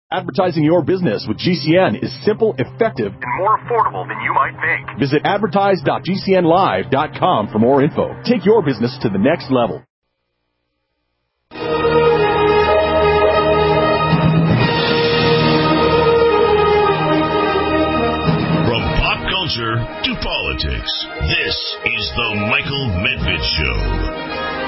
Advertising your business with GCN is simple, effective, and more affordable than you might think. Visit advertise.gcnlive.com for more info. Take your business to the next level. From pop culture to politics, this is the Michael Medved Show.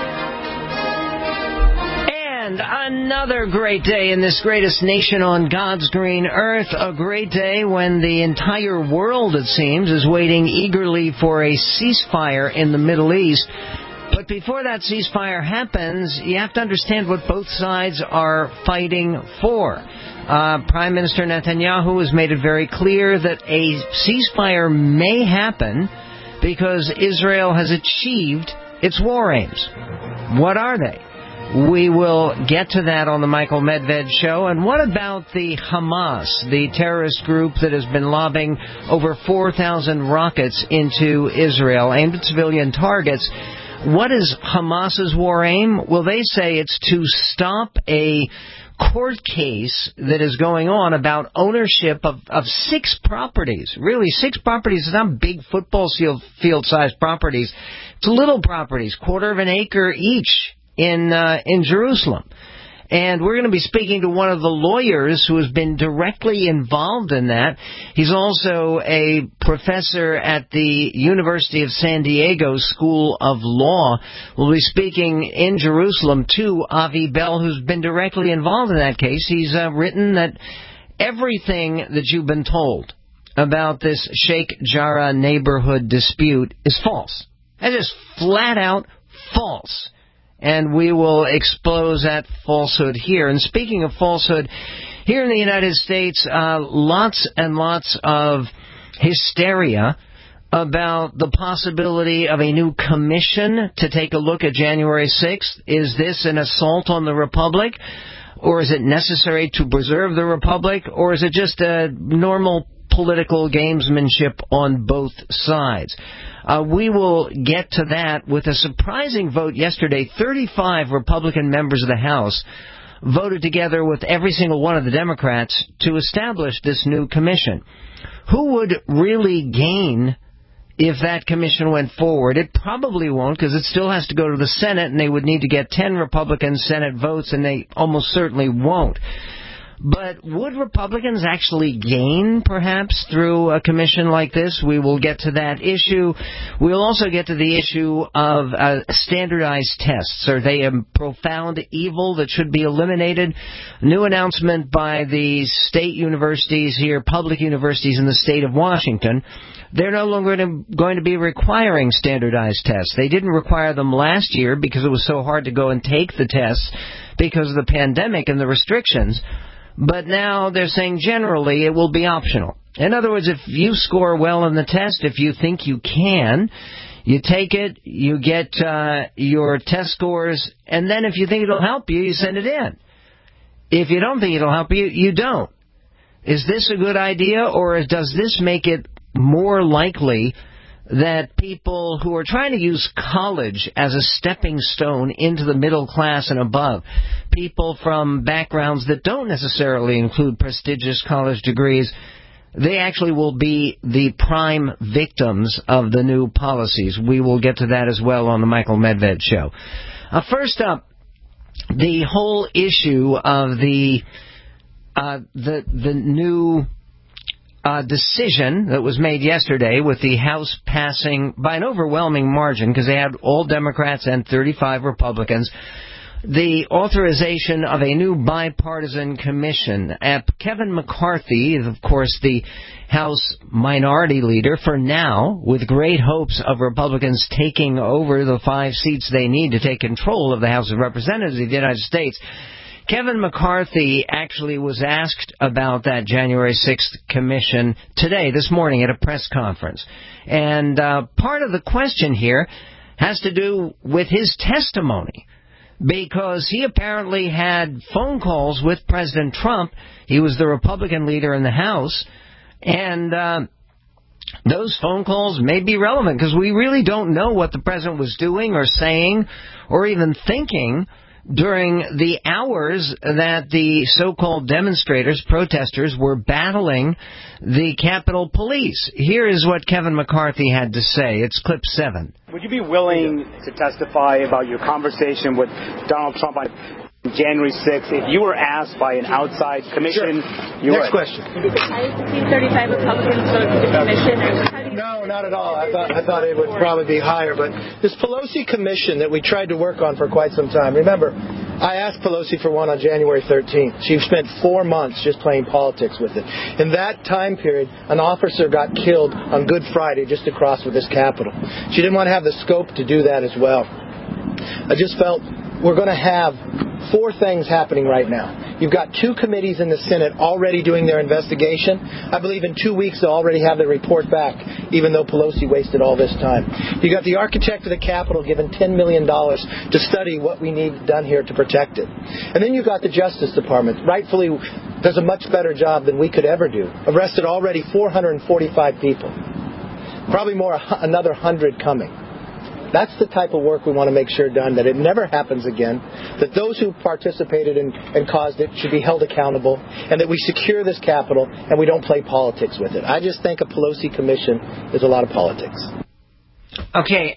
And another great day in this greatest nation on God's green earth. A great day when the entire world, it seems, is waiting eagerly for a ceasefire in the Middle East. But before that ceasefire happens, you have to understand what both sides are fighting for. Prime Minister Netanyahu has made it very clear that a ceasefire may happen because Israel has achieved its war aims. What are they? We will get to that on the Michael Medved Show. And what about the Hamas, the terrorist group that has been lobbing over 4,000 rockets into Israel aimed at civilian targets? What is Hamas's war aim? Well, they say it's to stop a court case that is going on about ownership of 6 properties. Really, 6 properties. It's not big football field-sized properties. It's little properties, quarter of an acre each in Jerusalem. And we're going to be speaking to one of the lawyers who has been directly involved in that. He's also a professor at the University of San Diego School of Law. We'll be speaking in Jerusalem to Avi Bell, who's been directly involved in that case. He's written that everything that you've been told about this Sheikh Jarrah neighborhood dispute is false. That is flat out false. And we will expose that falsehood here. And speaking of falsehood, here in the United States, lots and lots of hysteria about the possibility of a new commission to take a look at January 6th. Is this an assault on the Republic? Or is it necessary to preserve the Republic? Or is it just a normal political gamesmanship on both sides? We will get to that with a surprising vote yesterday. 35 Republican members of the House voted together with every single one of the Democrats to establish this new commission. Who would really gain if that commission went forward? It probably won't, because it still has to go to the Senate, and they would need to get 10 Republican Senate votes, and they almost certainly won't. But would Republicans actually gain, perhaps, through a commission like this? We will get to that issue. We'll also get to the issue of standardized tests. Are they a profound evil that should be eliminated? New announcement by the state universities here, public universities in the state of Washington. They're no longer going to be requiring standardized tests. They didn't require them last year because it was so hard to go and take the tests because of the pandemic and the restrictions. But now they're saying generally it will be optional. In other words, if you score well on the test, if you think you can, you take it, you get your test scores, and then if you think it'll help you, you send it in. If you don't think it'll help you, you don't. Is this a good idea, or does this make it more likely that people who are trying to use college as a stepping stone into the middle class and above, people from backgrounds that don't necessarily include prestigious college degrees, they actually will be the prime victims of the new policies? We will get to that as well on the Michael Medved Show. First up, the whole issue of the new decision that was made yesterday with the House passing by an overwhelming margin, because they had all Democrats and 35 Republicans, the authorization of a new bipartisan commission. Kevin McCarthy, of course, the House minority leader for now, with great hopes of Republicans taking over the 5 seats they need to take control of the House of Representatives of the United States. Kevin McCarthy actually was asked about that January 6th commission today, this morning, at a press conference. And part of the question here has to do with his testimony, because he apparently had phone calls with President Trump. He was the Republican leader in the House, and those phone calls may be relevant, because we really don't know what the president was doing or saying or even thinking during the hours that the so-called demonstrators, protesters, were battling the Capitol Police. Here is what Kevin McCarthy had to say. It's clip 7. Would you be willing to testify about your conversation with Donald Trump on January 6th if you were asked by an outside commission? Sure. Next question. Is it higher between 35 Republicans vote for the commission? No, not at all. I thought it would probably be higher. But this Pelosi commission that we tried to work on for quite some time. Remember, I asked Pelosi for one on January 13th. She spent 4 months just playing politics with it. In that time period, an officer got killed on Good Friday just across with this Capitol. She didn't want to have the scope to do that as well. I just felt we're going to have 4 things happening right now. You've got 2 committees in the Senate already doing their investigation. I believe in 2 weeks they'll already have their report back, even though Pelosi wasted all this time. You got the architect of the Capitol given $10 million to study what we need done here to protect it. And then you've got the Justice Department, rightfully does a much better job than we could ever do. Arrested already 445 people. Probably another 100 coming. That's the type of work we want to make sure done, that it never happens again, that those who participated and caused it should be held accountable, and that we secure this Capitol and we don't play politics with it. I just think a Pelosi commission is a lot of politics. Okay,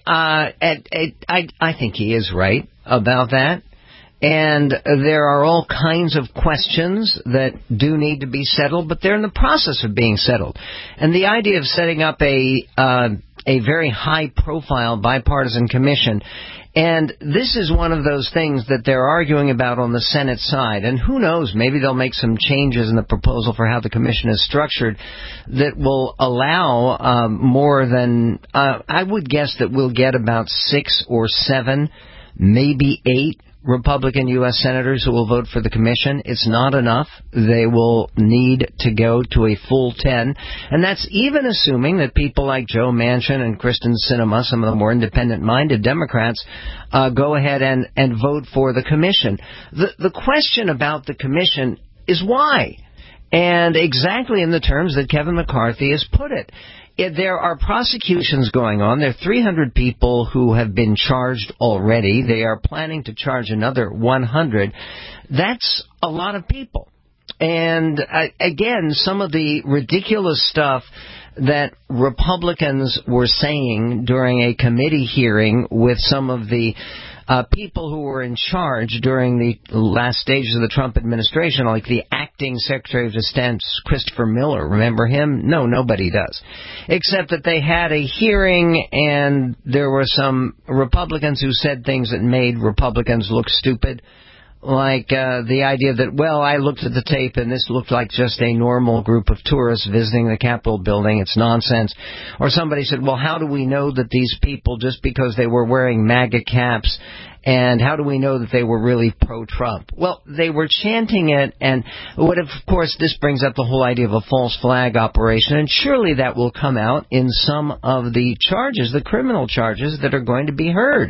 I think he is right about that. And there are all kinds of questions that do need to be settled, but they're in the process of being settled. And the idea of setting up a very high-profile bipartisan commission, and this is one of those things that they're arguing about on the Senate side. And who knows, maybe they'll make some changes in the proposal for how the commission is structured that will allow more than, I would guess that we'll get about 6 or 7, maybe 8 Republican U.S. senators who will vote for the commission. It's not enough. They will need to go to a full 10. And that's even assuming that people like Joe Manchin and Kristen Sinema, some of the more independent-minded Democrats, go ahead and vote for the commission. The question about the commission is why? And exactly in the terms that Kevin McCarthy has put it. There are prosecutions going on. There are 300 people who have been charged already. They are planning to charge another 100. That's a lot of people. And again, some of the ridiculous stuff that Republicans were saying during a committee hearing with some of the people who were in charge during the last stages of the Trump administration, like the acting Secretary of Defense, Christopher Miller. Remember him? No, nobody does. Except that they had a hearing and there were some Republicans who said things that made Republicans look stupid. Like the idea that, well, I looked at the tape and this looked like just a normal group of tourists visiting the Capitol building. It's nonsense. Or somebody said, well, how do we know that these people, just because they were wearing MAGA caps, and how do we know that they were really pro-Trump? Well, they were chanting it, and of course, this brings up the whole idea of a false flag operation, and surely that will come out in some of the charges, the criminal charges that are going to be heard.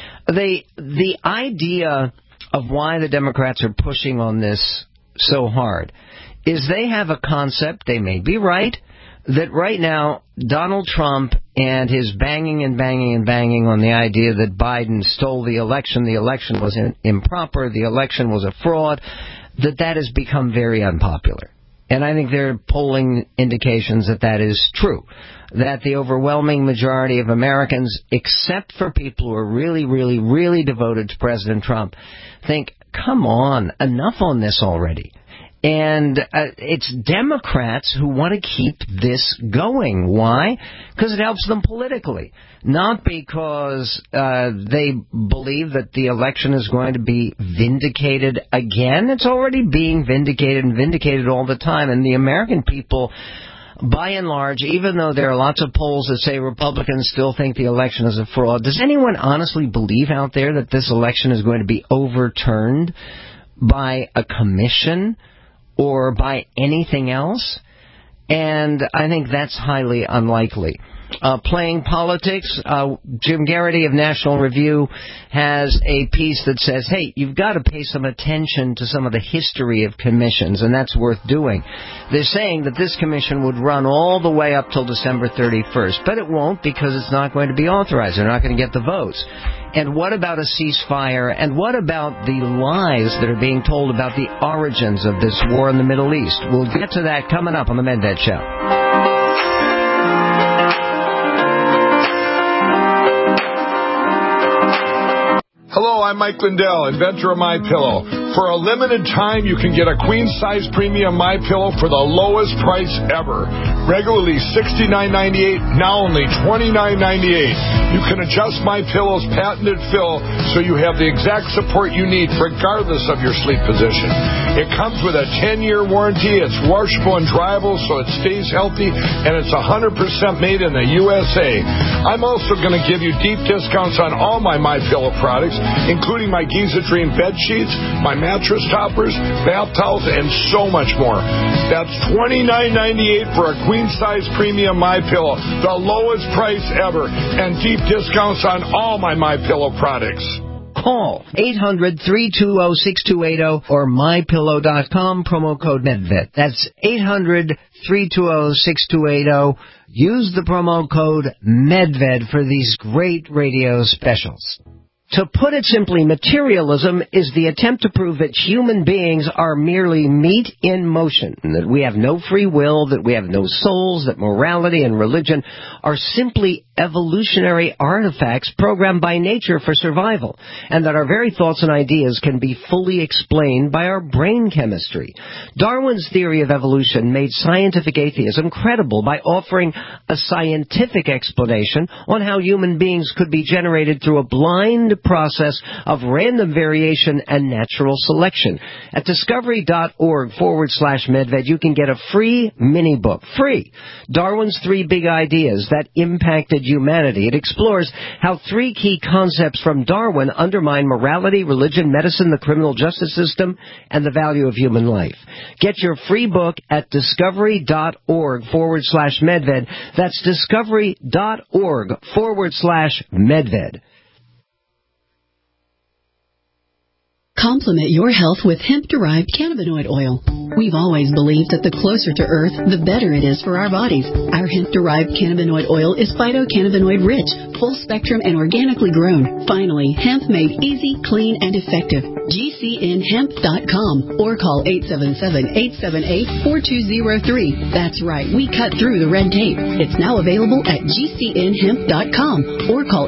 The idea of why the Democrats are pushing on this so hard is they have a concept, they may be right, that right now Donald Trump and his banging on the idea that Biden stole the election was improper, the election was a fraud, that has become very unpopular. And I think there are polling indications that is true. That the overwhelming majority of Americans, except for people who are really, really, really devoted to President Trump, think, come on, enough on this already. And it's Democrats who want to keep this going. Why? Because it helps them politically. Not because they believe that the election is going to be vindicated again. It's already being vindicated all the time. And the American people, by and large, even though there are lots of polls that say Republicans still think the election is a fraud, does anyone honestly believe out there that this election is going to be overturned by a commission or by anything else? And I think that's highly unlikely. playing politics. Jim Garrity of National Review has a piece that says, hey, you've got to pay some attention to some of the history of commissions, and that's worth doing. They're saying that this commission would run all the way up till December 31st, but it won't because it's not going to be authorized. They're not going to get the votes. And what about a ceasefire? And what about the lies that are being told about the origins of this war in the Middle East? We'll get to that coming up on the Medved Show. Hello, I'm Mike Lindell, inventor of MyPillow. For a limited time, you can get a queen-size premium MyPillow for the lowest price ever. Regularly $69.98, now only $29.98. You can adjust MyPillow's patented fill so you have the exact support you need regardless of your sleep position. It comes with a 10-year warranty. It's washable and dryable so it stays healthy, and it's 100% made in the USA. I'm also going to give you deep discounts on all my MyPillow products, including my Giza Dream bed sheets, my mattress toppers, bath towels, and so much more. That's $29.98 for a queen-size premium MyPillow, the lowest price ever, and deep discounts on all my MyPillow products. Call 800-320-6280 or MyPillow.com, promo code Medved. That's 800-320-6280. Use the promo code Medved for these great radio specials. To put it simply, materialism is the attempt to prove that human beings are merely meat in motion, that we have no free will, that we have no souls, that morality and religion are simply evolutionary artifacts programmed by nature for survival, and that our very thoughts and ideas can be fully explained by our brain chemistry. Darwin's theory of evolution made scientific atheism credible by offering a scientific explanation on how human beings could be generated through a blind process of random variation and natural selection. At discovery.org/Medved, you can get a free mini book. Free. Darwin's 3 Big Ideas That Impacted Humanity. It explores how 3 key concepts from Darwin undermine morality, religion, medicine, the criminal justice system, and the value of human life. Get your free book at discovery.org/Medved. That's discovery.org/Medved. Complement your health with hemp-derived cannabinoid oil. We've always believed that the closer to Earth, the better it is for our bodies. Our hemp-derived cannabinoid oil is phytocannabinoid-rich, full-spectrum, and organically grown. Finally, hemp made easy, clean, and effective. GCNhemp.com or call 877-878-4203. That's right, we cut through the red tape. It's now available at GCNhemp.com or call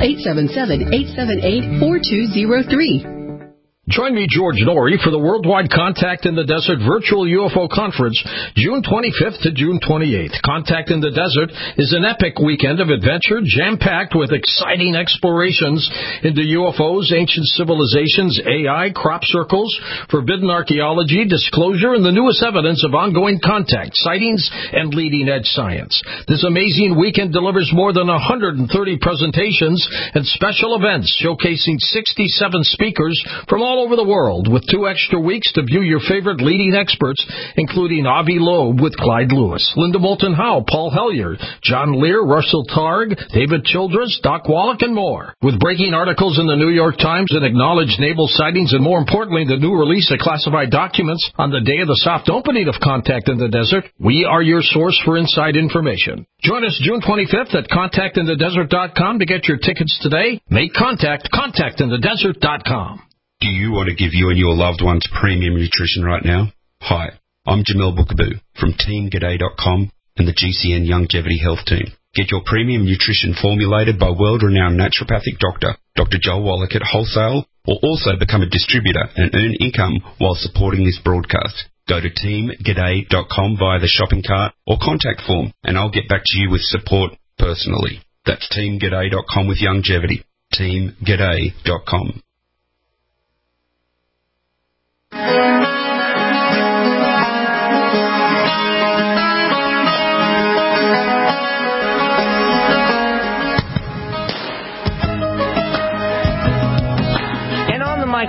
877-878-4203. Join me, George Norrie, for the Worldwide Contact in the Desert Virtual UFO Conference, June 25th to June 28th. Contact in the Desert is an epic weekend of adventure, jam-packed with exciting explorations into UFOs, ancient civilizations, AI, crop circles, forbidden archaeology, disclosure, and the newest evidence of ongoing contact, sightings, and leading-edge science. This amazing weekend delivers more than 130 presentations and special events showcasing 67 speakers from all over the world, with 2 extra weeks to view your favorite leading experts, including Avi Loeb with Clyde Lewis, Linda Moulton Howe, Paul Hellyer, John Lear, Russell Targ, David Childress, Doc Wallach, and more. With breaking articles in the New York Times and acknowledged naval sightings, and more importantly, the new release of classified documents on the day of the soft opening of Contact in the Desert, we are your source for inside information. Join us June 25th at contactinthedesert.com to get your tickets today. Make contact, contactinthedesert.com. Do you want to give you and your loved ones premium nutrition right now? Hi, I'm Jamel Bookaboo from TeamGaday.com and the GCN Longevity Health Team. Get your premium nutrition formulated by world-renowned naturopathic doctor, Dr. Joel Wallach at wholesale, or also become a distributor and earn income while supporting this broadcast. Go to TeamGaday.com via the shopping cart or contact form, and I'll get back to you with support personally. That's TeamGaday.com with longevity. TeamGaday.com.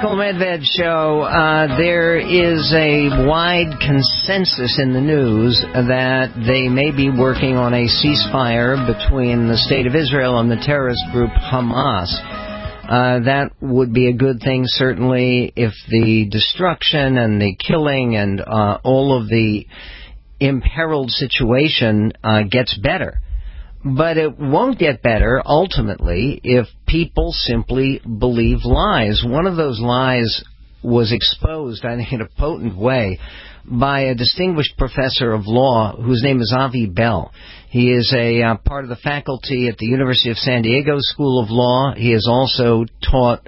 Michael Medved Show. There is a wide consensus in the news that they may be working on a ceasefire between the State of Israel and the terrorist group Hamas. That would be a good thing, certainly, if the destruction and the killing and all of the imperiled situation gets better. But it won't get better, ultimately, if people simply believe lies. One of those lies was exposed, I think, in a potent way by a distinguished professor of law whose name is Avi Bell. He is a part of the faculty at the University of San Diego School of Law. He has also taught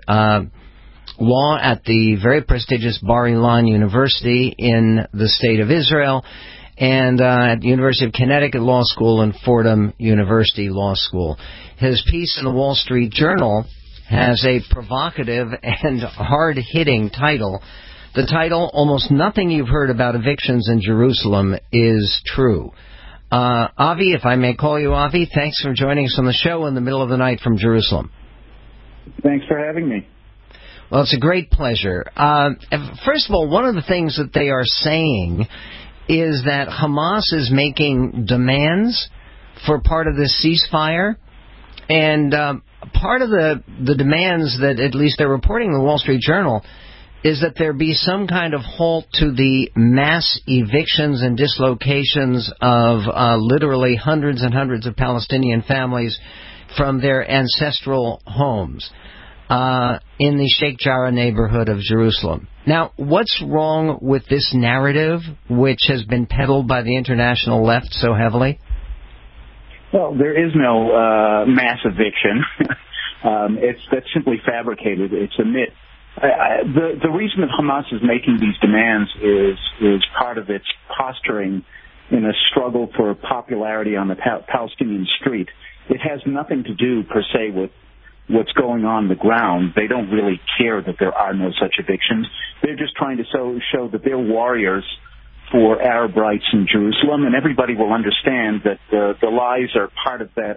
law at the very prestigious Bar Ilan University in the State of Israel, and at the University of Connecticut Law School and Fordham University Law School. His piece in the Wall Street Journal has a provocative and hard-hitting title. The title, Almost Nothing You've Heard About Evictions in Jerusalem is True. Avi, if I may call you Avi, thanks for joining us on the show in the middle of the night from Jerusalem. Thanks for having me. Well, it's a great pleasure. First of all, one of the things that they are saying is that Hamas is making demands for part of this ceasefire, and part of the demands that at least they're reporting in the Wall Street Journal is that there be some kind of halt to the mass evictions and dislocations of literally hundreds and hundreds of Palestinian families from their ancestral homes in the Sheikh Jarrah neighborhood of Jerusalem. Now, what's wrong with this narrative, which has been peddled by the international left so heavily? Well, there is no mass eviction. That's simply fabricated. It's a myth. The reason that Hamas is making these demands is part of its posturing in a struggle for popularity on the Palestinian street. It has nothing to do, per se, with what's going on the ground. They don't really care that there are no such evictions. They're just trying to show that they're warriors for Arab rights in Jerusalem, and everybody will understand that the lies are part of that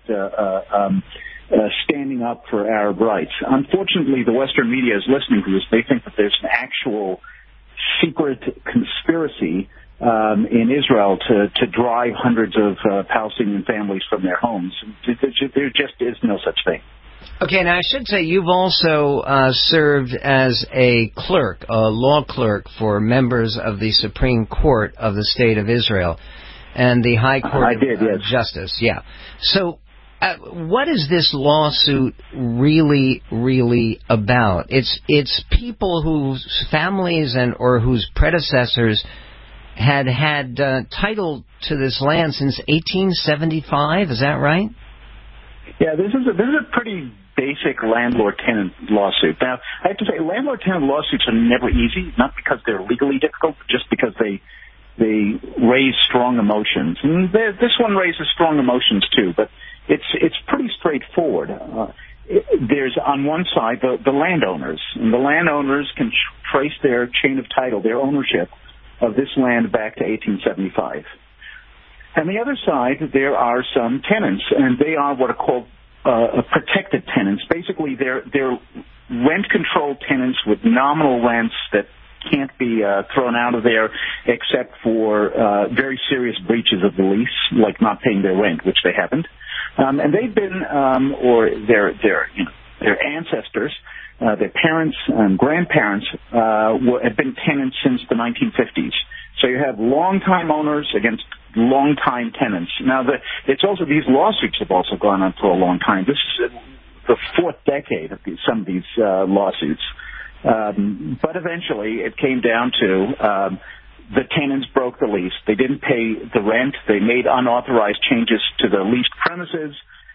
standing up for Arab rights. Unfortunately, the Western media is listening to this. They think that there's an actual secret conspiracy in Israel to drive hundreds of Palestinian families from their homes. There just is no such thing. Okay, now I should say you've also served as a clerk, a law clerk for members of the Supreme Court of the State of Israel and the High Court of Justice. Yeah. So what is this lawsuit really about? It's people whose families or whose predecessors had title to this land since 1875. Is that right? Yeah, this is a pretty basic landlord-tenant lawsuit. Now, I have to say, landlord-tenant lawsuits are never easy, not because they're legally difficult, but just because they raise strong emotions. And this one raises strong emotions too, but it's pretty straightforward. There's on one side the landowners, and the landowners can trace their chain of title, their ownership of this land back to 1875. On the other side, there are some tenants, and they are what are called protected tenants. Basically, they're rent-controlled tenants with nominal rents that can't be thrown out of there except for very serious breaches of the lease, like not paying their rent, which they haven't. And they've been, or their ancestors, their parents and grandparents have been tenants since the 1950s. So you have long-time owners against long-time tenants. Now, it's also these lawsuits have also gone on for a long time. This is the fourth decade of some of these lawsuits. But eventually, it came down to the tenants broke the lease. They didn't pay the rent. They made unauthorized changes to the leased premises.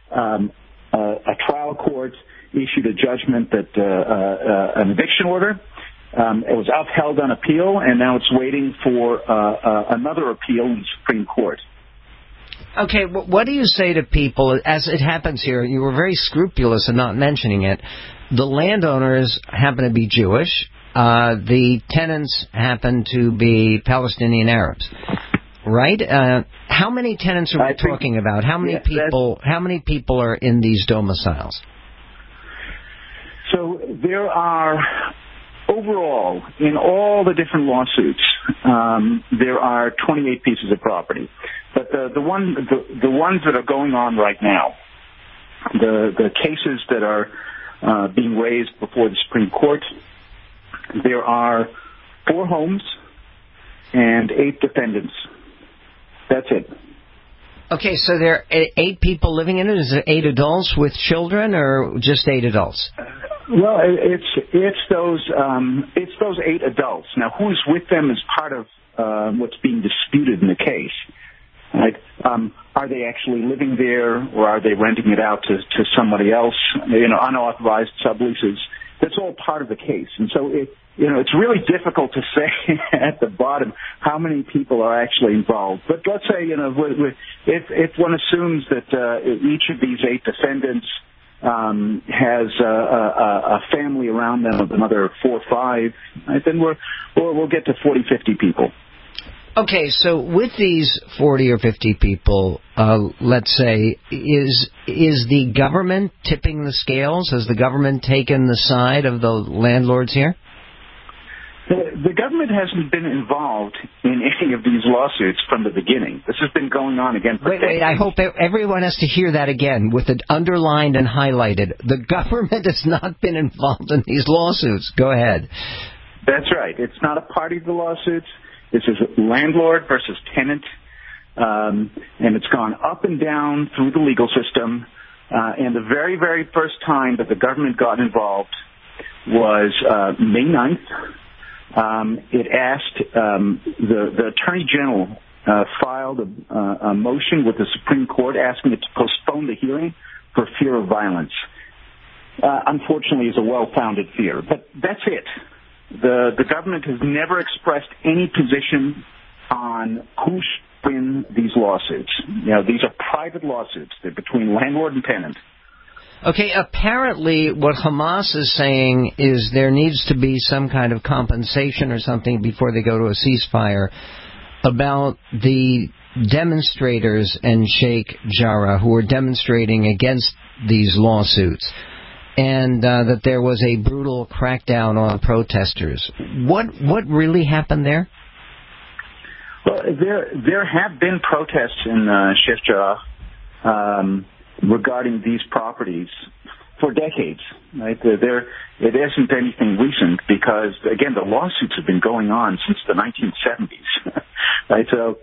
A trial court issued a judgment that an eviction order. It was upheld on appeal, and now it's waiting for another appeal in the Supreme Court. Okay, what do you say to people, as it happens here, you were very scrupulous in not mentioning it, the landowners happen to be Jewish, the tenants happen to be Palestinian Arabs, right? How many tenants are we talking about? How many people are in these domiciles? So there are overall, in all the different lawsuits, there are 28 pieces of property. But the ones that are going on right now, the cases that are being raised before the Supreme Court, there are 4 homes and 8 defendants. That's it. Okay, so there are 8 people living in it. Is it 8 adults with children, or just 8 adults? Well, it's those 8 adults. Now, who's with them is part of what's being disputed in the case. Right? Are they actually living there, or are they renting it out to somebody else? Unauthorized subleases. That's all part of the case, and so it's really difficult to say at the bottom how many people are actually involved. But let's say, if one assumes that each of these 8 defendants has a family around them of another 4 or 5, right, then we'll get to 40, 50 people. Okay, so with these 40 or 50 people, let's say, is the government tipping the scales? Has the government taken the side of the landlords here? The government hasn't been involved in any of these lawsuits from the beginning. This has been going on again for decades. Wait, I hope everyone has to hear that again with it underlined and highlighted. The government has not been involved in these lawsuits. Go ahead. That's right. It's not a party to the lawsuits. This is landlord versus tenant, and it's gone up and down through the legal system. And the very, very first time that the government got involved was May 9th. It asked the Attorney General filed a motion with the Supreme Court asking it to postpone the hearing for fear of violence. Unfortunately, it's a well-founded fear, but that's it. The government has never expressed any position on who should win these lawsuits. These are private lawsuits. They're between landlord and tenant. Okay, apparently what Hamas is saying is there needs to be some kind of compensation or something before they go to a ceasefire about the demonstrators in Sheikh Jarrah who were demonstrating against these lawsuits, and that there was a brutal crackdown on protesters. What really happened there? Well, there have been protests in Sheikh Jarrah regarding these properties for decades. Right? It isn't anything recent because, again, the lawsuits have been going on since the 1970s. Right? So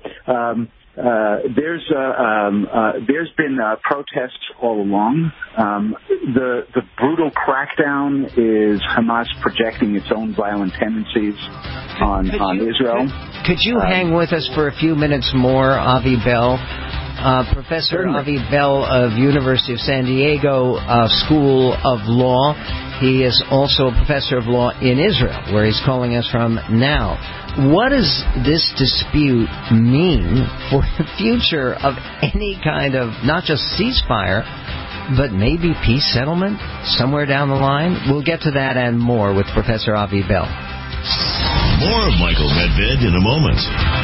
there's been protests all along. The brutal crackdown is Hamas projecting its own violent tendencies on Israel. Could you hang with us for a few minutes more, Avi Bell? Professor Avi Bell of University of San Diego School of Law. He is also a professor of law in Israel, where he's calling us from now. What does this dispute mean for the future of any kind of, not just ceasefire, but maybe peace settlement somewhere down the line? We'll get to that and more with Professor Avi Bell. More of Michael Medved in a moment.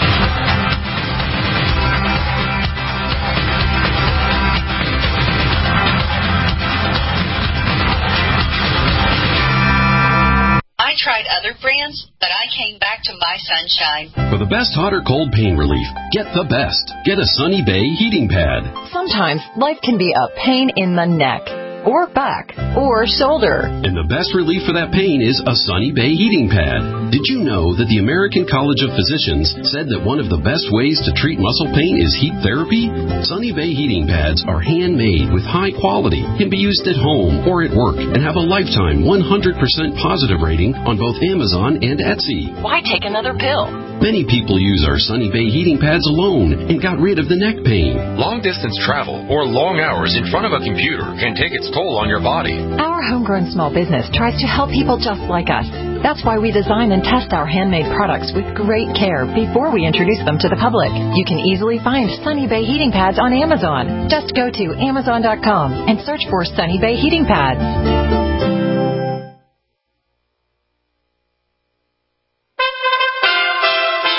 I tried other brands, but I came back to My Sunshine. For the best hot or cold pain relief, get the best. Get a Sunny Bay heating pad. Sometimes life can be a pain in the neck, or back, or shoulder. And the best relief for that pain is a Sunny Bay heating pad. Did you know that the American College of Physicians said that one of the best ways to treat muscle pain is heat therapy? Sunny Bay heating pads are handmade with high quality, can be used at home or at work, and have a lifetime 100% positive rating on both Amazon and Etsy. Why take another pill? Many people use our Sunny Bay heating pads alone and got rid of the neck pain. Long-distance travel or long hours in front of a computer can take its toll on your body. Our homegrown small business tries to help people just like us. That's why we design and test our handmade products with great care before we introduce them to the public. You can easily find Sunny Bay heating pads on Amazon. Just go to Amazon.com and search for Sunny Bay heating pads.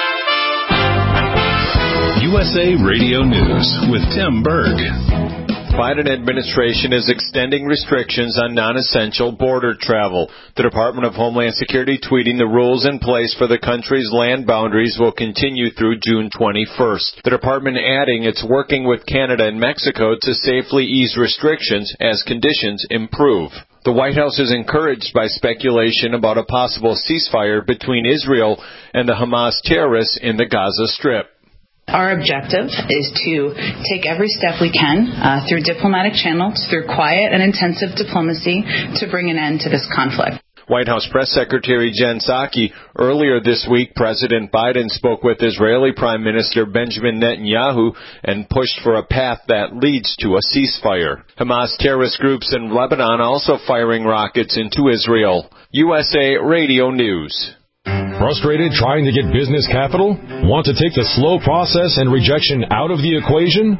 USA Radio News with Tim Berg. Biden administration is extending restrictions on non-essential border travel. The Department of Homeland Security tweeting the rules in place for the country's land boundaries will continue through June 21st. The department adding it's working with Canada and Mexico to safely ease restrictions as conditions improve. The White House is encouraged by speculation about a possible ceasefire between Israel and the Hamas terrorists in the Gaza Strip. Our objective is to take every step we can through diplomatic channels, through quiet and intensive diplomacy to bring an end to this conflict. White House Press Secretary Jen Psaki. Earlier this week, President Biden spoke with Israeli Prime Minister Benjamin Netanyahu and pushed for a path that leads to a ceasefire. Hamas terrorist groups in Lebanon also firing rockets into Israel. USA Radio News. Frustrated trying to get business capital? Want to take the slow process and rejection out of the equation?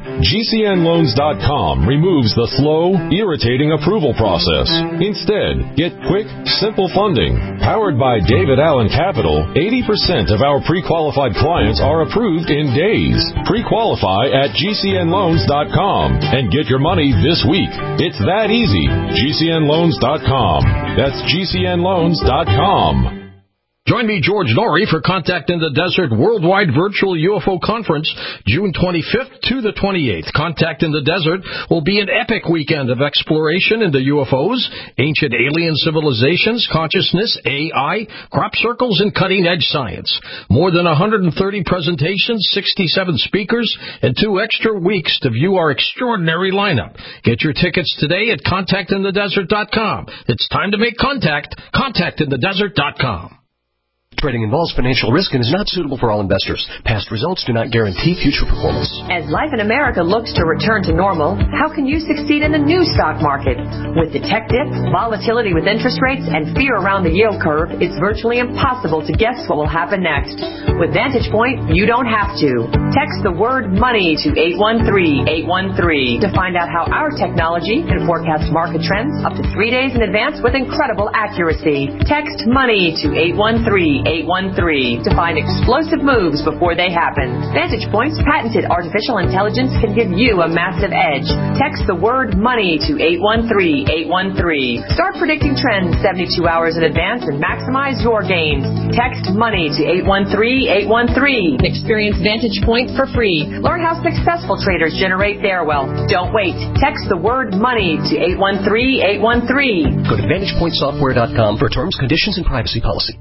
GCNLoans.com removes the slow, irritating approval process. Instead, get quick, simple funding. Powered by David Allen Capital, 80% of our pre-qualified clients are approved in days. Pre-qualify at GCNLoans.com and get your money this week. It's that easy. GCNLoans.com. That's GCNLoans.com. Join me, George Norrie, for Contact in the Desert Worldwide Virtual UFO Conference, June 25th to the 28th. Contact in the Desert will be an epic weekend of exploration into UFOs, ancient alien civilizations, consciousness, AI, crop circles, and cutting-edge science. More than 130 presentations, 67 speakers, and 2 extra weeks to view our extraordinary lineup. Get your tickets today at contactinthedesert.com. It's time to make contact. Contactinthedesert.com. Trading involves financial risk and is not suitable for all investors. Past results do not guarantee future performance. As life in America looks to return to normal, how can you succeed in the new stock market? With the tech dip, volatility with interest rates, and fear around the yield curve, it's virtually impossible to guess what will happen next. With Vantage Point, you don't have to. Text the word money to 813-813 to find out how our technology can forecast market trends up to 3 days in advance with incredible accuracy. Text money to 813-813 to find explosive moves before they happen. Vantage Point's patented artificial intelligence can give you a massive edge. Text the word money to 813-813. Start predicting trends 72 hours in advance and maximize your gains. Text money to 813-813. Experience Vantage Point for free. Learn how successful traders generate their wealth. Don't wait. Text the word money to 813-813. Go to VantagePointSoftware.com for terms, conditions, and privacy policy.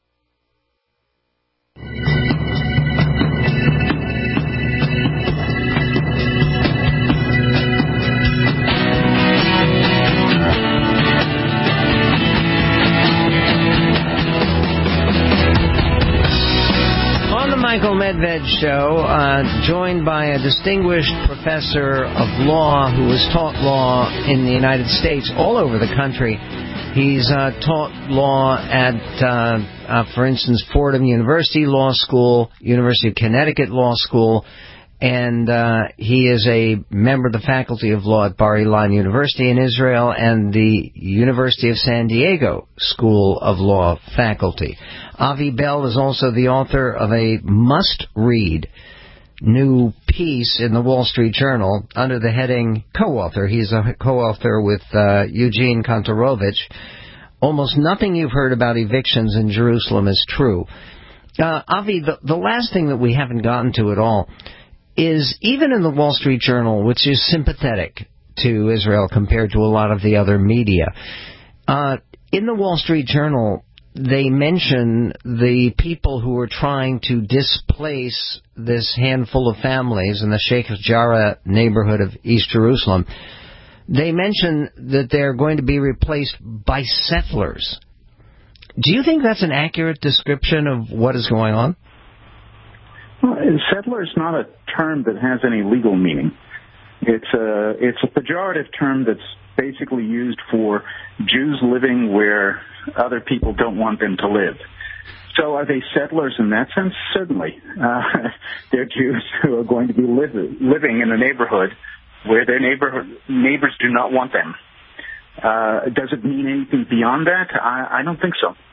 Michael Medved Show, joined by a distinguished professor of law who has taught law in the United States all over the country. He's taught law at, for instance, Fordham University Law School, University of Connecticut Law School, and he is a member of the Faculty of Law at Bar Ilan University in Israel and the University of San Diego School of Law faculty. Avi Bell is also the author of a must-read new piece in the Wall Street Journal under the heading co-author. He's a co-author with Eugene Kontorovich. Almost nothing you've heard about evictions in Jerusalem is true. Avi, the last thing that we haven't gotten to at all is even in the Wall Street Journal, which is sympathetic to Israel compared to a lot of the other media, in the Wall Street Journal, they mention the people who are trying to displace this handful of families in the Sheikh Jarrah neighborhood of East Jerusalem. They mention that they're going to be replaced by settlers. Do you think that's an accurate description of what is going on? Well, settler is not a term that has any legal meaning. It's a pejorative term that's basically used for Jews living where other people don't want them to live. So are they settlers in that sense? Certainly. They're Jews who are going to be living in a neighborhood where their neighbors do not want them. Does it mean anything beyond that? I don't think so.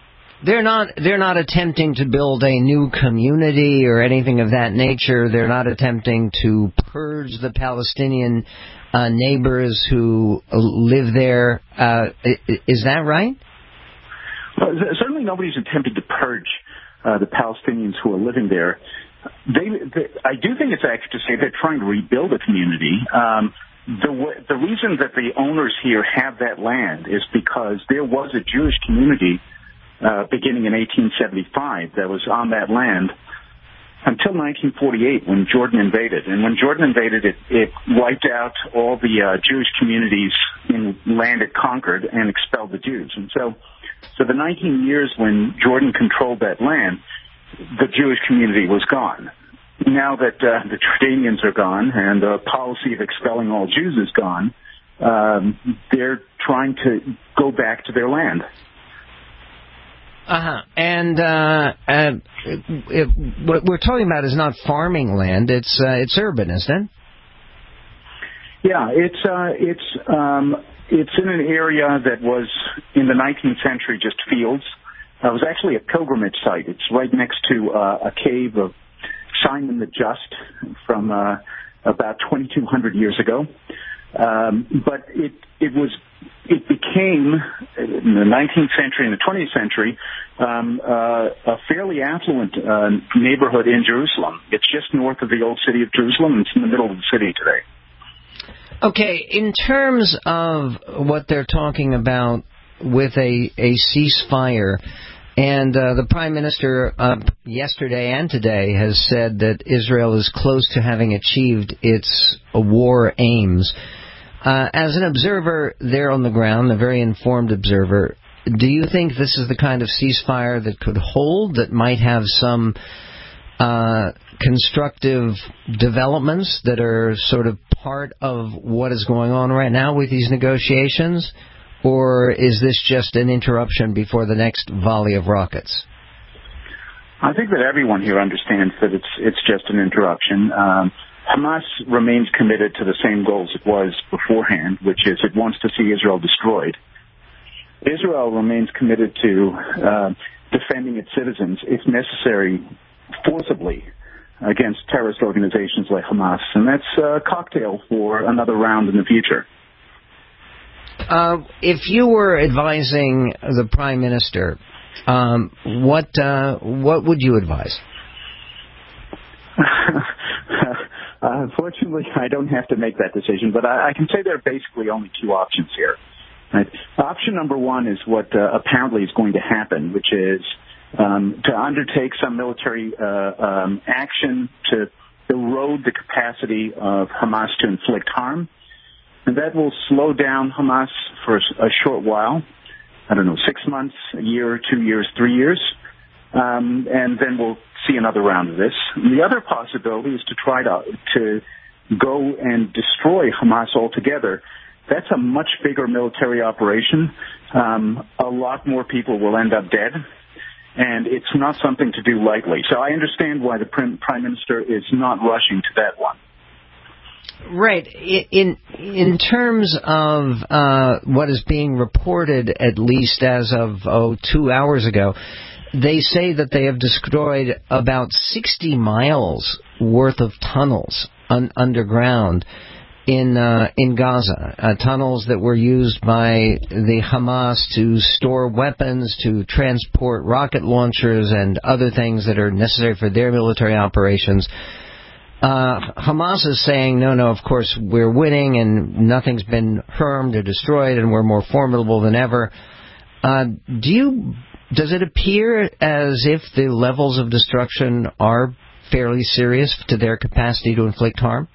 They're not attempting to build a new community or anything of that nature. They're not attempting to purge the Palestinian neighbors who live there. Is that right? Well, certainly nobody's attempting to purge the Palestinians who are living there. I do think it's accurate to say they're trying to rebuild a community. The reason that the owners here have that land is because there was a Jewish community beginning in 1875 that was on that land until 1948 when Jordan invaded. And when Jordan invaded, it wiped out all the Jewish communities in land it conquered and expelled the Jews. And so the 19 years when Jordan controlled that land, the Jewish community was gone. Now that the Jordanians are gone and the policy of expelling all Jews is gone, they're trying to go back to their land. And what we're talking about is not farming land; it's urban, isn't it? Yeah, it's in an area that was in the 19th century just fields. It was actually a pilgrimage site. It's right next to a cave of Simon the Just from about 2,200 years ago. But it became, in the 19th century and the 20th century, a fairly affluent neighborhood in Jerusalem. It's just north of the old city of Jerusalem. It's in the middle of the city today. Okay, in terms of what they're talking about with a ceasefire, and the Prime Minister yesterday and today has said that Israel is close to having achieved its war aims. As an observer there on the ground, a very informed observer, do you think this is the kind of ceasefire that could hold, that might have some constructive developments that are sort of part of what is going on right now with these negotiations? Or is this just an interruption before the next volley of rockets? I think that everyone here understands that it's just an interruption. Hamas remains committed to the same goals it was beforehand, which is it wants to see Israel destroyed. Israel remains committed to defending its citizens, if necessary, forcibly against terrorist organizations like Hamas. And that's a cocktail for another round in the future. If you were advising the Prime Minister, what would you advise? Unfortunately, I don't have to make that decision, but I can say there are basically only two options here. Right? Option number one is what apparently is going to happen, which is to undertake some military action to erode the capacity of Hamas to inflict harm. And that will slow down Hamas for a short while, 6 months, a year, 2 years, 3 years, and then we'll see another round of this. And the other possibility is to try to go and destroy Hamas altogether. That's a much bigger military operation. A lot more people will end up dead, and it's not something to do lightly. So I understand why the Prime Minister is not rushing to that one. Right. In terms of what is being reported, at least as of 2 hours ago, they say that they have destroyed about 60 miles worth of tunnels underground in Gaza, tunnels that were used by the Hamas to store weapons, to transport rocket launchers and other things that are necessary for their military operations. Hamas is saying, no, of course, we're winning and nothing's been harmed or destroyed and we're more formidable than ever. Does it appear as if the levels of destruction are fairly serious to their capacity to inflict harm?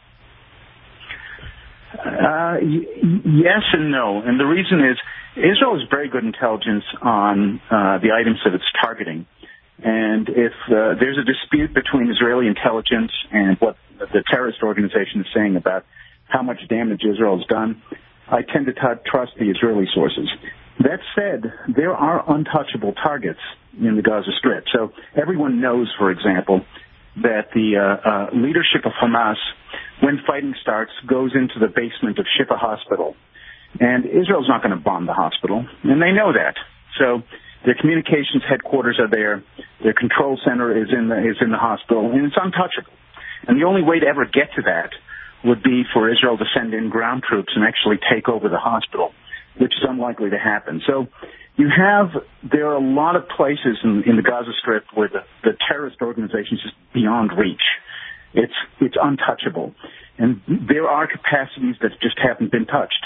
Yes and no. And the reason is Israel has very good intelligence on the items that it's targeting. And if there's a dispute between Israeli intelligence and what the terrorist organization is saying about how much damage Israel has done, I tend to trust the Israeli sources. That said, there are untouchable targets in the Gaza Strip. So everyone knows, for example, that the leadership of Hamas, when fighting starts, goes into the basement of Shifa Hospital. And Israel's not going to bomb the hospital, and they know that. So Their communications headquarters are there. Their control center is in the hospital, and it's untouchable. And the only way to ever get to that would be for Israel to send in ground troops and actually take over the hospital, which is unlikely to happen. So there are a lot of places in the Gaza Strip where the terrorist organization is just beyond reach. It's untouchable. And there are capacities that just haven't been touched.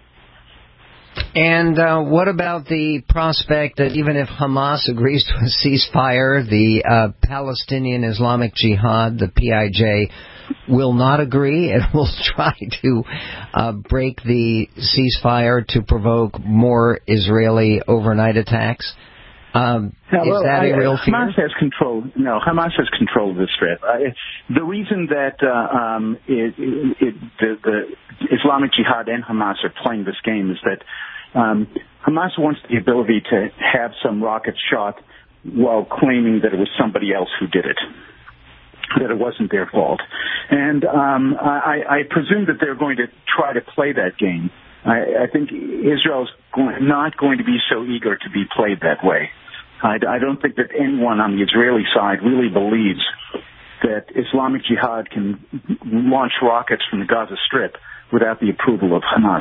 And what about the prospect that even if Hamas agrees to a ceasefire, the Palestinian Islamic Jihad, the PIJ, will not agree and will try to break the ceasefire to provoke more Israeli overnight attacks? Is that a real fear? Hamas has control. No, Hamas has control of the Strip. The reason that the Islamic Jihad and Hamas are playing this game is that Hamas wants the ability to have some rockets shot while claiming that it was somebody else who did it, that it wasn't their fault. And I presume that they're going to try to play that game. I think Israel's not going to be so eager to be played that way. I don't think that anyone on the Israeli side really believes that Islamic Jihad can launch rockets from the Gaza Strip without the approval of Hamas.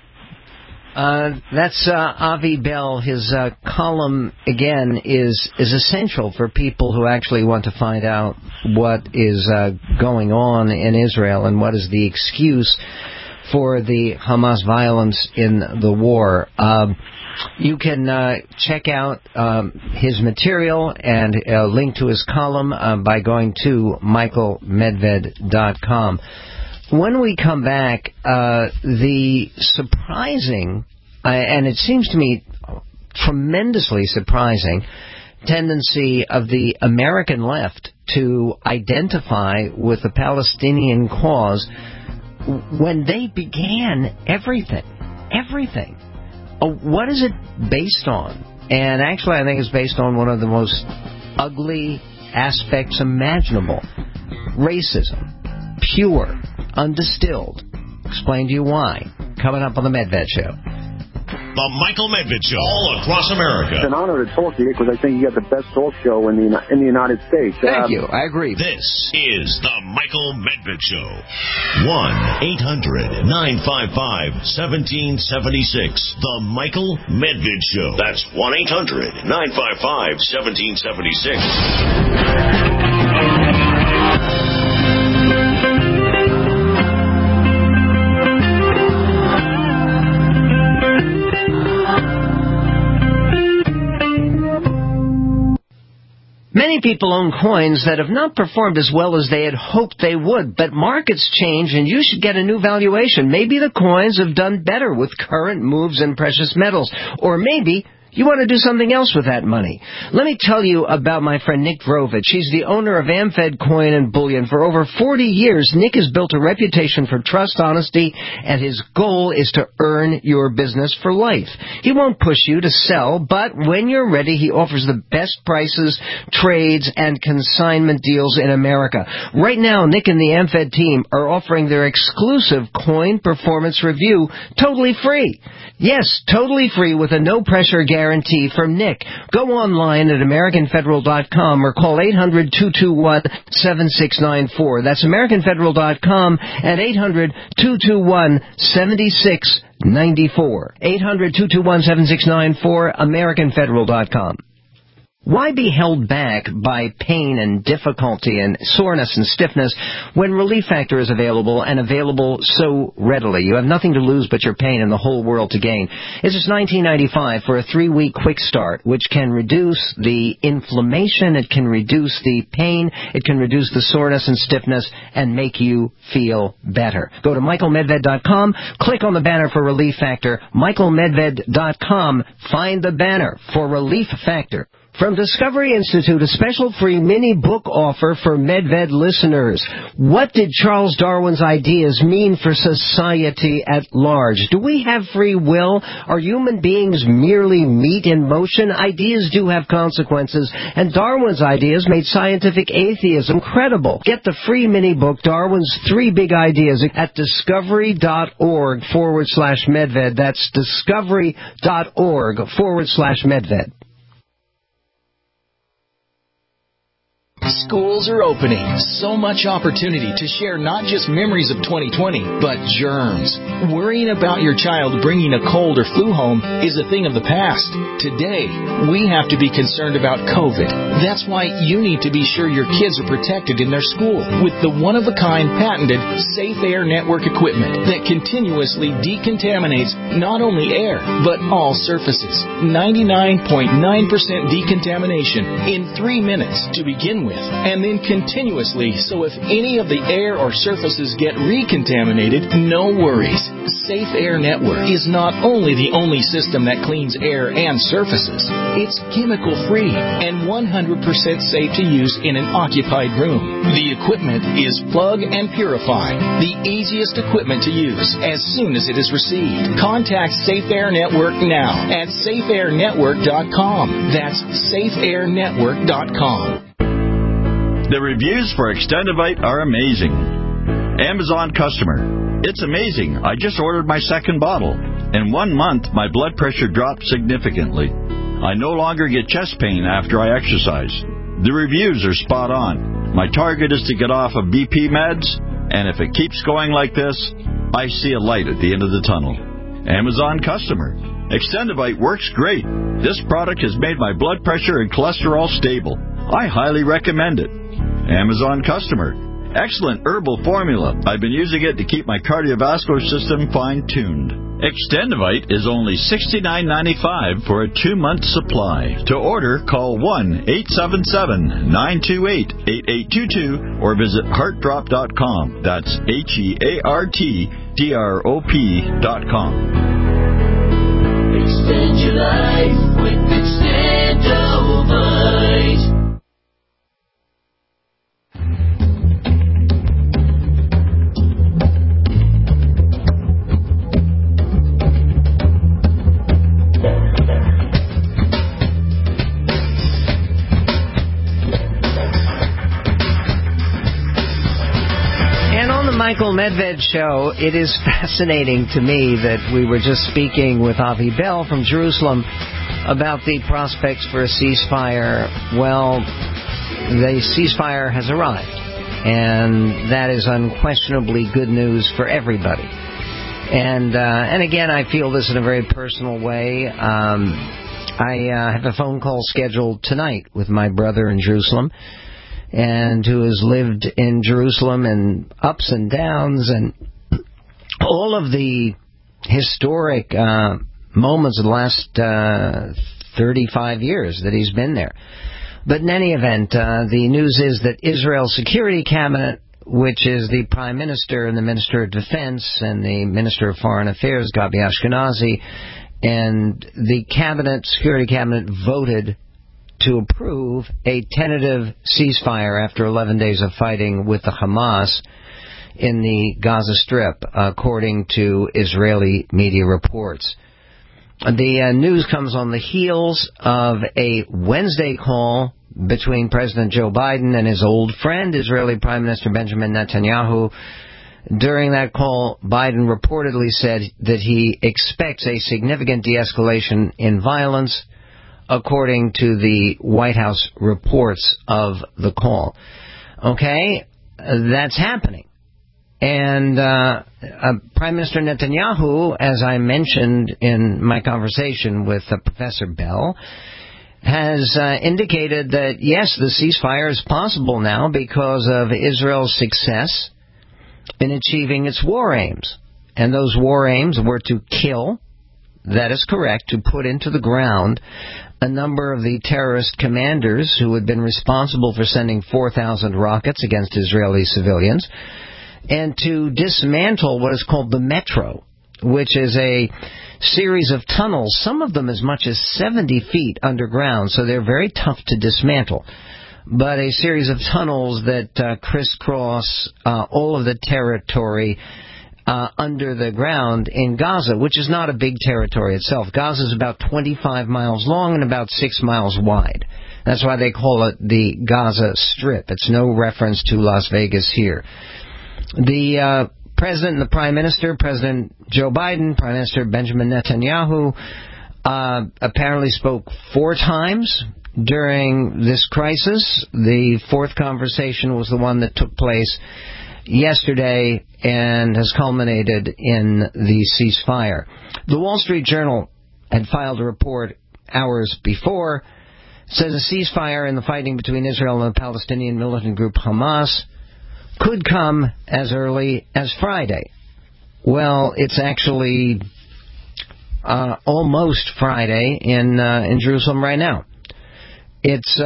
That's Avi Bell. His column, again, is essential for people who actually want to find out what is going on in Israel and what is the excuse for the Hamas violence in the war. You can check out his material and a link to his column by going to michaelmedved.com. When we come back, the surprising, and it seems to me tremendously surprising, tendency of the American left to identify with the Palestinian cause when they began everything. What is it based on? And actually, I think it's based on one of the most ugly aspects imaginable. Racism. Pure. Undistilled. Explain to you why. Coming up on the Medved Show. The Michael Medved Show, all across America. It's an honor to talk to you because I think you got the best talk show in the United States. Thank you. I agree. This is the Michael Medved Show. 1-800-955-1776. The Michael Medved Show. That's 1-800-955-1776. Many people own coins that have not performed as well as they had hoped they would, but markets change and you should get a new valuation. Maybe the coins have done better with current moves in precious metals, or maybe you want to do something else with that money. Let me tell you about my friend Nick Vrovich. He's the owner of AmFed Coin and Bullion. For over 40 years, Nick has built a reputation for trust, honesty, and his goal is to earn your business for life. He won't push you to sell, but when you're ready, he offers the best prices, trades, and consignment deals in America. Right now, Nick and the AmFed team are offering their exclusive coin performance review totally free. Yes, totally free with a no-pressure guarantee from Nick. Go online at AmericanFederal.com or call 800-221-7694. That's AmericanFederal.com at 800-221-7694. 800-221-7694, AmericanFederal.com. Why be held back by pain and difficulty and soreness and stiffness when Relief Factor is available and available so readily? You have nothing to lose but your pain and the whole world to gain. It's just $19.95 for a 3-week quick start, which can reduce the inflammation, it can reduce the pain, it can reduce the soreness and stiffness, and make you feel better. Go to michaelmedved.com, click on the banner for Relief Factor, michaelmedved.com, find the banner for Relief Factor. From Discovery Institute, a special free mini book offer for Medved listeners. What did Charles Darwin's ideas mean for society at large? Do we have free will? Are human beings merely meat in motion? Ideas do have consequences, and Darwin's ideas made scientific atheism credible. Get the free mini book, Darwin's 3 Big Ideas, at discovery.org/Medved. That's discovery.org/Medved. Schools are opening. So much opportunity to share not just memories of 2020, but germs. Worrying about your child bringing a cold or flu home is a thing of the past. Today, we have to be concerned about COVID. That's why you need to be sure your kids are protected in their school with the one-of-a-kind patented Safe Air Network equipment that continuously decontaminates not only air, but all surfaces. 99.9% decontamination in 3 minutes to begin with, and then continuously, so if any of the air or surfaces get recontaminated, no worries. Safe Air Network is not only the only system that cleans air and surfaces, it's chemical-free and 100% safe to use in an occupied room. The equipment is plug and purify, the easiest equipment to use as soon as it is received. Contact Safe Air Network now at safeairnetwork.com. That's safeairnetwork.com. The reviews for Extendivite are amazing. Amazon customer. It's amazing. I just ordered my second bottle. In 1 month, my blood pressure dropped significantly. I no longer get chest pain after I exercise. The reviews are spot on. My target is to get off of BP meds, and if it keeps going like this, I see a light at the end of the tunnel. Amazon customer. Extendivite works great. This product has made my blood pressure and cholesterol stable. I highly recommend it. Amazon customer. Excellent herbal formula. I've been using it to keep my cardiovascular system fine-tuned. Extendivite is only $69.95 for a 2-month supply. To order, call 1-877-928-8822 or visit heartdrop.com. That's HEARTDROP.com. Extend your life with Extendivite. Michael Medved Show. It is fascinating to me that we were just speaking with Avi Bell from Jerusalem about the prospects for a ceasefire. Well, the ceasefire has arrived, and that is unquestionably good news for everybody. And again, I feel this in a very personal way. I have a phone call scheduled tonight with my brother in Jerusalem, and who has lived in Jerusalem and ups and downs and all of the historic moments of the last 35 years that he's been there. But in any event, the news is that Israel's Security Cabinet, which is the Prime Minister and the Minister of Defense and the Minister of Foreign Affairs, Gabi Ashkenazi, and the Security Cabinet voted to approve a tentative ceasefire after 11 days of fighting with the Hamas in the Gaza Strip, according to Israeli media reports. The news comes on the heels of a Wednesday call between President Joe Biden and his old friend, Israeli Prime Minister Benjamin Netanyahu. During that call, Biden reportedly said that he expects a significant de-escalation in violence, according to the White House reports of the call. Okay, that's happening. And Prime Minister Netanyahu, as I mentioned in my conversation with Professor Bell, has indicated that, yes, the ceasefire is possible now because of Israel's success in achieving its war aims. And those war aims were to kill, that is correct, to put into the ground a number of the terrorist commanders who had been responsible for sending 4,000 rockets against Israeli civilians, and to dismantle what is called the Metro, which is a series of tunnels, some of them as much as 70 feet underground, so they're very tough to dismantle, but a series of tunnels that crisscross all of the territory under the ground in Gaza, which is not a big territory itself. Gaza is about 25 miles long and about 6 miles wide. That's why they call it the Gaza Strip. It's no reference to Las Vegas here. The President and the Prime Minister, President Joe Biden, Prime Minister Benjamin Netanyahu, apparently spoke 4 times during this crisis. The fourth conversation was the one that took place yesterday and has culminated in the ceasefire. The Wall Street Journal had filed a report hours before. It says a ceasefire in the fighting between Israel and the Palestinian militant group Hamas could come as early as Friday. Well, it's actually almost Friday in Jerusalem right now. It's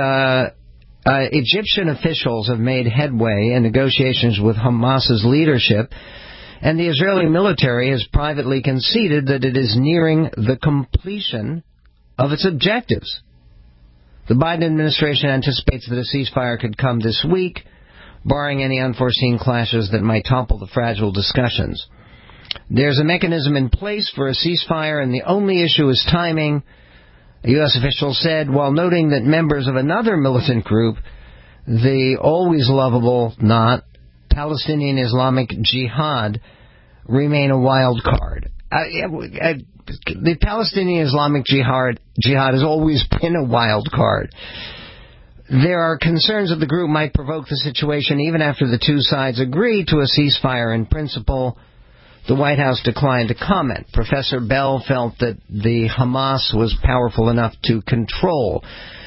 Egyptian officials have made headway in negotiations with Hamas's leadership, and the Israeli military has privately conceded that it is nearing the completion of its objectives. The Biden administration anticipates that a ceasefire could come this week, barring any unforeseen clashes that might topple the fragile discussions. There's a mechanism in place for a ceasefire, and the only issue is timing, a U.S. official said, while noting that members of another militant group, the always lovable, not Palestinian Islamic Jihad, remain a wild card. The Palestinian Islamic Jihad has always been a wild card. There are concerns that the group might provoke the situation even after the two sides agree to a ceasefire in principle. The White House declined to comment. Professor Bell felt that the Hamas was powerful enough to control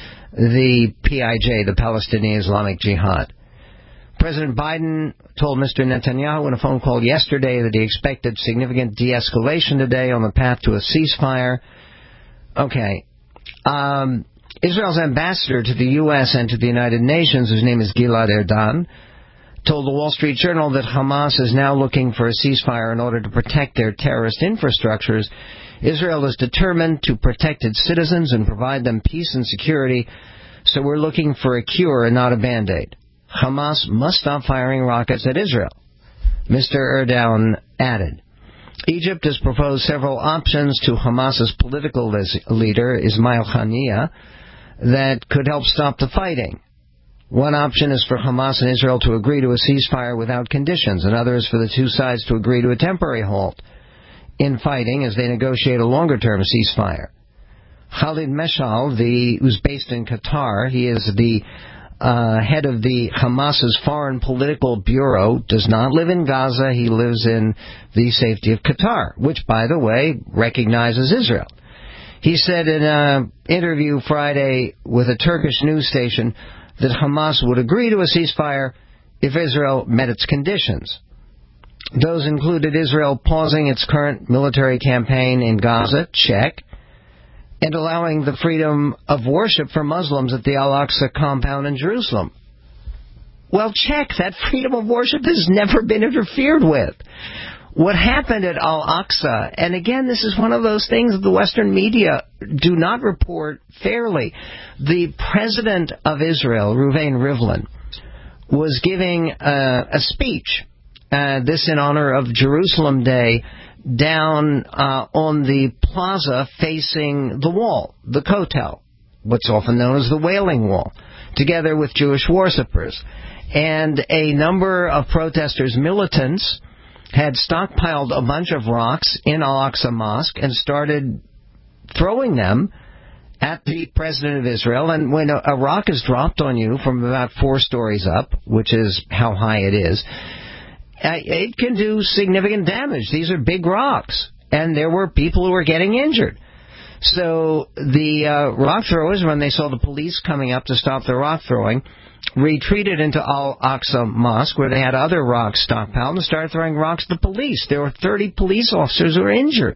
the PIJ, the Palestinian Islamic Jihad. President Biden told Mr. Netanyahu in a phone call yesterday that he expected significant de-escalation today on the path to a ceasefire. Okay. Israel's ambassador to the U.S. and to the United Nations, whose name is Gilad Erdan, told the Wall Street Journal that Hamas is now looking for a ceasefire in order to protect their terrorist infrastructures. Israel is determined to protect its citizens and provide them peace and security, so we're looking for a cure and not a Band-Aid. Hamas must stop firing rockets at Israel, Mr. Erdogan added. Egypt has proposed several options to Hamas's political leader, Ismail Haniyeh, that could help stop the fighting. One option is for Hamas and Israel to agree to a ceasefire without conditions. Another is for the two sides to agree to a temporary halt in fighting as they negotiate a longer-term ceasefire. Khalid Meshal, who's based in Qatar, he is the head of the Hamas's Foreign Political Bureau, does not live in Gaza. He lives in the safety of Qatar, which, by the way, recognizes Israel. He said in an interview Friday with a Turkish news station that Hamas would agree to a ceasefire if Israel met its conditions. Those included Israel pausing its current military campaign in Gaza, check, and allowing the freedom of worship for Muslims at the Al-Aqsa compound in Jerusalem. Well, check. That freedom of worship has never been interfered with. What happened at Al-Aqsa, and again, this is one of those things that the Western media do not report fairly. The president of Israel, Reuven Rivlin, was giving a speech, this in honor of Jerusalem Day, down on the plaza facing the wall, the Kotel, what's often known as the Wailing Wall, together with Jewish worshippers. And a number of protesters, militants, had stockpiled a bunch of rocks in Al-Aqsa Mosque and started throwing them at the President of Israel. And when a rock is dropped on you from about 4 stories up, which is how high it is, it can do significant damage. These are big rocks, and there were people who were getting injured. So the rock throwers, when they saw the police coming up to stop the rock throwing, retreated into Al-Aqsa Mosque, where they had other rocks stockpiled, and started throwing rocks at the police. There were 30 police officers who were injured.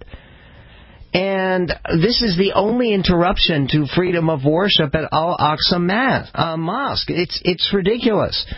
And this is the only interruption to freedom of worship at Al-Aqsa Mosque. It's ridiculous.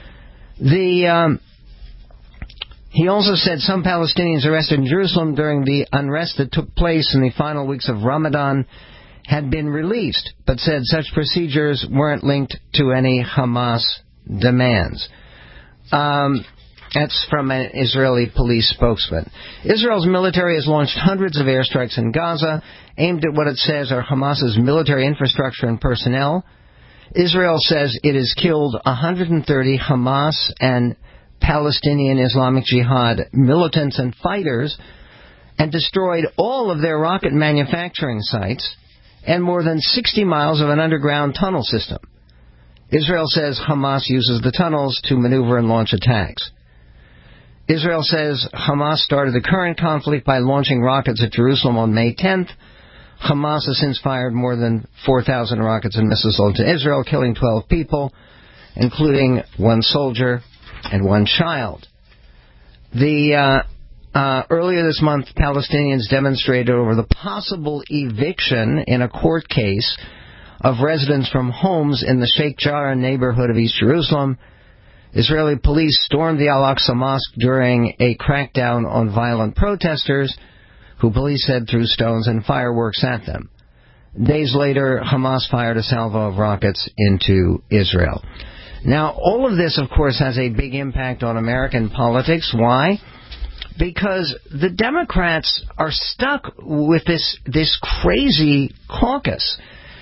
He also said some Palestinians arrested in Jerusalem during the unrest that took place in the final weeks of Ramadan had been released, but said such procedures weren't linked to any Hamas demands. That's from an Israeli police spokesman. Israel's military has launched hundreds of airstrikes in Gaza, aimed at what it says are Hamas's military infrastructure and personnel. Israel says it has killed 130 Hamas and Palestinian Islamic Jihad militants and fighters and destroyed all of their rocket manufacturing sites and more than 60 miles of an underground tunnel system. Israel says Hamas uses the tunnels to maneuver and launch attacks. Israel says Hamas started the current conflict by launching rockets at Jerusalem on May 10th. Hamas has since fired more than 4,000 rockets and missiles into Israel, killing 12 people, including one soldier and one child. Earlier this month, Palestinians demonstrated over the possible eviction in a court case of residents from homes in the Sheikh Jarrah neighborhood of East Jerusalem. Israeli police stormed the Al-Aqsa Mosque during a crackdown on violent protesters, who police said threw stones and fireworks at them. Days later, Hamas fired a salvo of rockets into Israel. Now, all of this, of course, has a big impact on American politics. Why? Because the Democrats are stuck with this crazy caucus.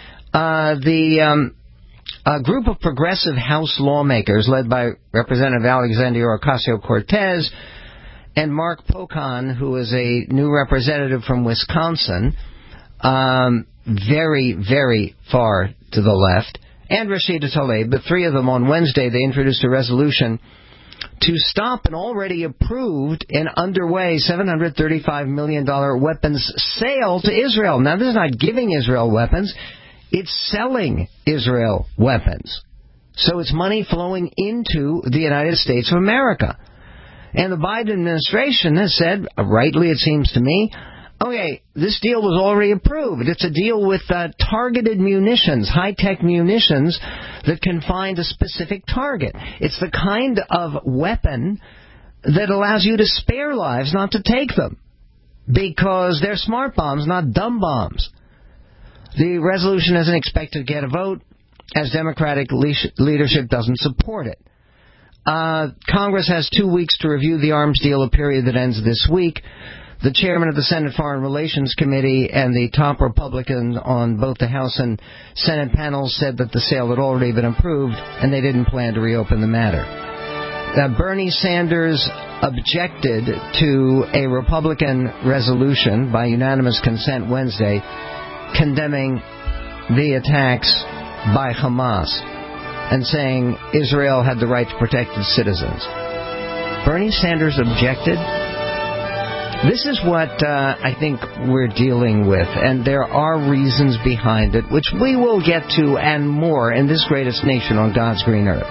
A group of progressive House lawmakers led by Representative Alexandria Ocasio-Cortez and Mark Pocan, who is a new representative from Wisconsin, very, very far to the left, and Rashida Tlaib, the three of them on Wednesday, they introduced a resolution to stop an already approved and underway $735 million weapons sale to Israel. Now, this is not giving Israel weapons. It's selling Israel weapons. So it's money flowing into the United States of America. And the Biden administration has said, rightly it seems to me, okay, this deal was already approved. It's a deal with targeted munitions, high-tech munitions that can find a specific target. It's the kind of weapon that allows you to spare lives, not to take them, because they're smart bombs, not dumb bombs. The resolution isn't expected to get a vote, as Democratic leadership doesn't support it. Congress has 2 weeks to review the arms deal, a period that ends this week. The chairman of the Senate Foreign Relations Committee and the top Republican on both the House and Senate panels said that the sale had already been approved, and they didn't plan to reopen the matter. Bernie Sanders objected to a Republican resolution by unanimous consent Wednesday condemning the attacks by Hamas and saying Israel had the right to protect its citizens. Bernie Sanders objected. This is what I think we're dealing with, and there are reasons behind it, which we will get to and more in this greatest nation on God's green earth.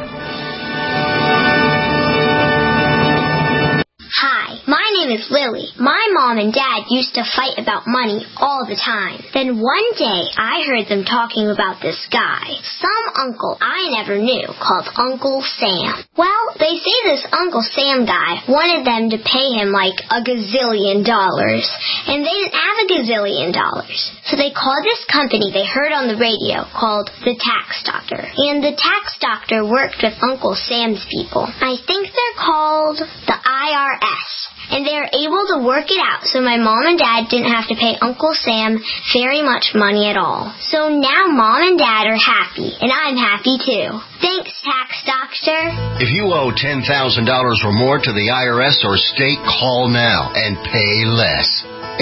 My name is Lily. My mom and dad used to fight about money all the time. Then one day, I heard them talking about this guy, some uncle I never knew, called Uncle Sam. Well, they say this Uncle Sam guy wanted them to pay him like $1 gazillion, and they didn't have $1 gazillion. So they called this company they heard on the radio called the Tax Doctor. And the Tax Doctor worked with Uncle Sam's people. I think they're called the IRS. And they were able to work it out so my mom and dad didn't have to pay Uncle Sam very much money at all. So now mom and dad are happy, and I'm happy too. Thanks, Tax Doctor. If you owe $10,000 or more to the IRS or state, call now and pay less.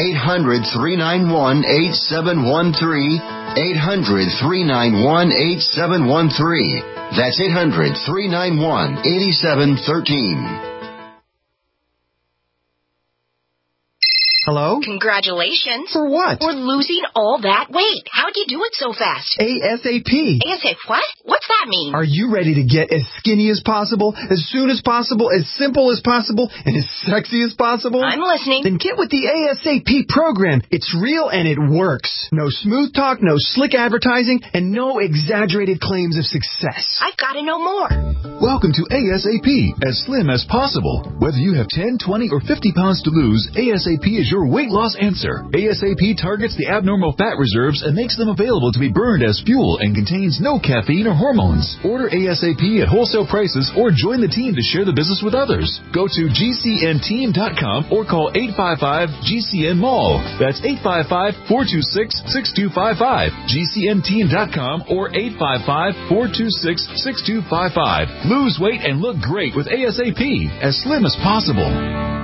800-391-8713. 800-391-8713. That's 800-391-8713. Hello? Congratulations. For what? For losing all that weight. How'd you do it so fast? ASAP. ASAP what? What's that mean? Are you ready to get as skinny as possible, as soon as possible, as simple as possible, and as sexy as possible? I'm listening. Then get with the ASAP program. It's real and it works. No smooth talk, no slick advertising, and no exaggerated claims of success. I've got to know more. Welcome to ASAP, as slim as possible. Whether you have 10, 20, or 50 pounds to lose, ASAP is your weight loss answer. ASAP targets the abnormal fat reserves and makes them available to be burned as fuel and contains no caffeine or hormones. Order ASAP at wholesale prices or join the team to share the business with others. Go to GCNteam.com or call 855-GCN-MALL. That's 855-426-6255. GCNteam.com or 855-426-6255. Lose weight and look great with ASAP, as slim as possible.